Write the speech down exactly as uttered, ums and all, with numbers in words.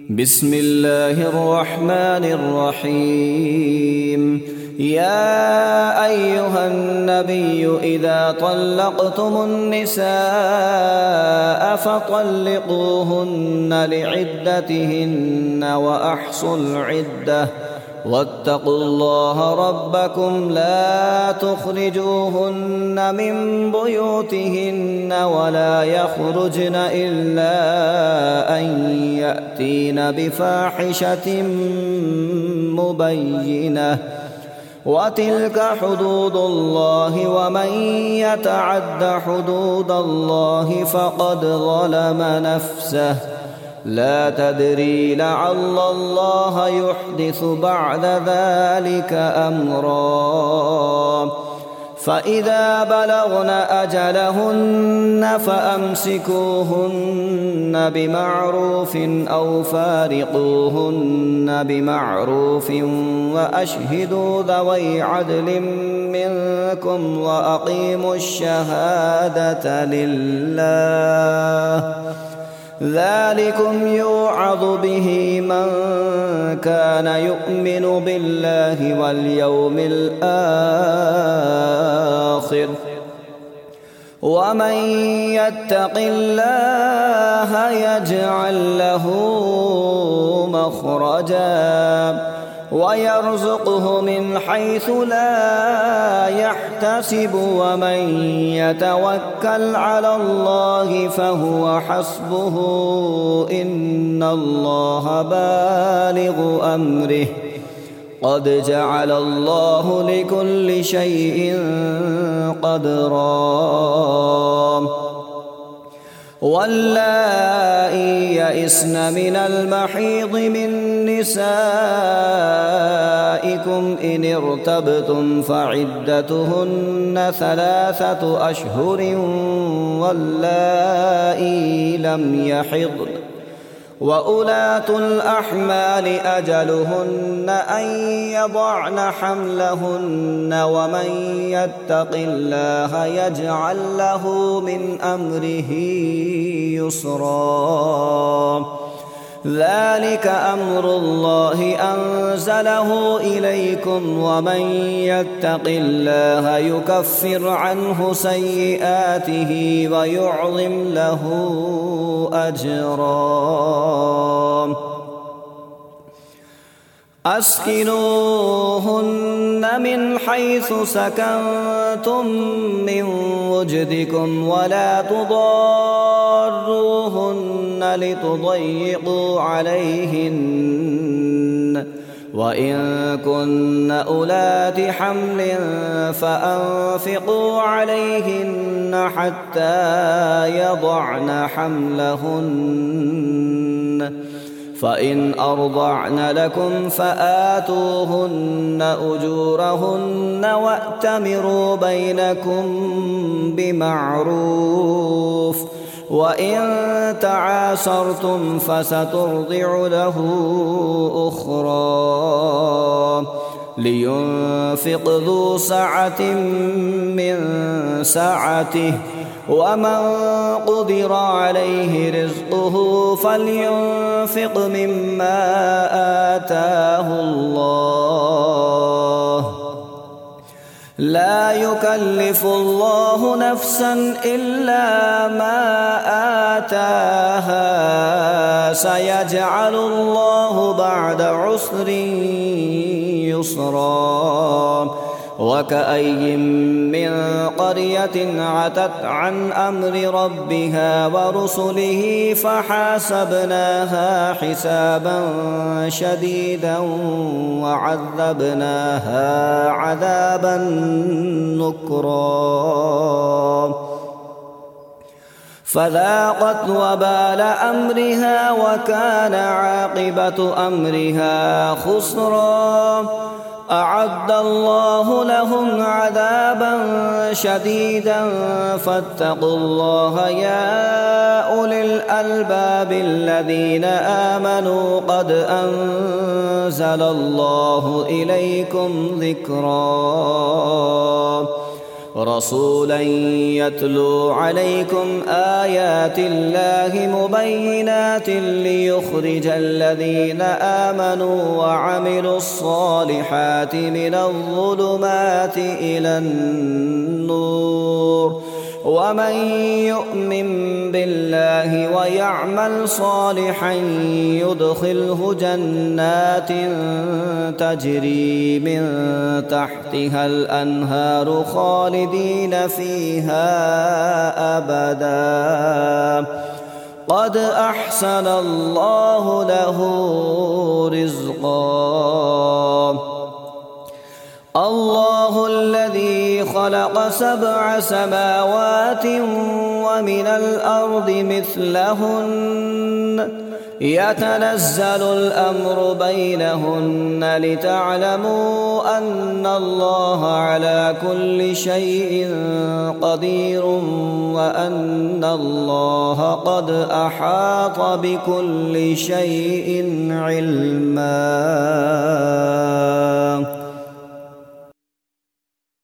بسم الله الرحمن الرحيم. يا أيها النبي إذا طلقتم النساء فطلقوهن لعدتهن وأحصوا العدة واتقوا الله ربكم لا تخرجوهن من بيوتهن ولا يخرجن إلا أن يأتين بفاحشة مبينة وتلك حدود الله ومن يتعد حدود الله فقد ظلم نفسه لا تدري لعل الله يحدث بعد ذلك أمرا. فإذا بلغن أجلهن فأمسكوهن بمعروف أو فارقوهن بمعروف وأشهدوا ذوي عدل منكم وأقيموا الشهادة لله ذلكم يوعظ به من كان يؤمن بالله واليوم الآخر ومن يتق الله يجعل له مخرجا ويرزقه من حيث لا يحتسب ومن يتوكل على الله فهو حسبه إن الله بالغ أمره قد جعل الله لكل شيء قدرا. واللائي يئسن من المحيض من نسائكم إن ارتبتم فعدتهن ثلاثة أشهر واللائي لم يحضن وأولاة الأحمال أجلهن أن يضعن حملهن ومن يتق الله يجعل له من أمره يسرا. ذلك أمر الله أنزله إليكم ومن يتق الله يكفر عنه سيئاته ويعظم له أجرا. أسكنوهن من حيث سكنتم من وجدكم ولا تضاروهن لتضيقوا عليهن وإن كن أولات حمل فأنفقوا عليهن حتى يضعن حملهن فإن أرضعن لكم فآتوهن أجورهن وأتمروا بينكم بمعروف وإن تعاسرتم فسترضع له أخرى لينفق ذو سعة من سعته ومن قدر عليه رزقه فلينفق مما آتاه الله لا يكلف الله نفسا إلا ما آتاها سيجعل الله بعد عسر يسرا. وكأي من قرية عتت عن أمر ربها ورسله فحاسبناها حسابا شديدا وعذبناها عذابا نكرا فذاقت وبال أمرها وكان عاقبة أمرها خسرا. أعد الله لهم عذابا شديدا فاتقوا الله يا أولي الألباب الذين آمنوا قد أنزل الله إليكم ذكرا. رسولا يتلو عليكم آيات الله مبينات ليخرج الذين آمنوا وعملوا الصالحات من الظلمات إلى النور ومن يؤمن بالله ويعمل صالحا يدخله جنات تجري من تحتها الأنهار خالدين فيها أبدا قد أحسن الله له رزقا الله الذي خلق سبع سماوات ومن الأرض مثلهن يتنزل الأمر بينهن لتعلموا أن الله على كل شيء قدير وأن الله قد أحاط بكل شيء علما.